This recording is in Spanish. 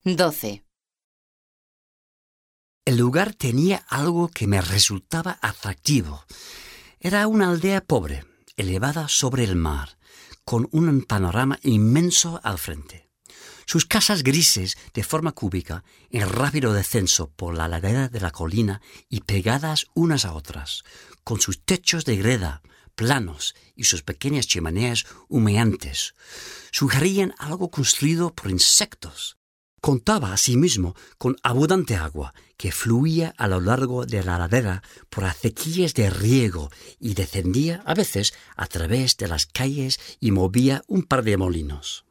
12. El lugar tenía algo que me resultaba atractivo. Era una aldea pobre, elevada sobre el mar, con un panorama inmenso al frente. Sus casas grises de forma cúbica, en rápido descenso por la ladera de la colina y pegadas unas a otras, con sus techos de greda, planos y sus pequeñas chimeneas humeantes, sugerían algo construido por insectos. Contaba asimismo con abundante agua que fluía a lo largo de la ladera por acequias de riego y descendía a veces a través de las calles y movía un par de molinos.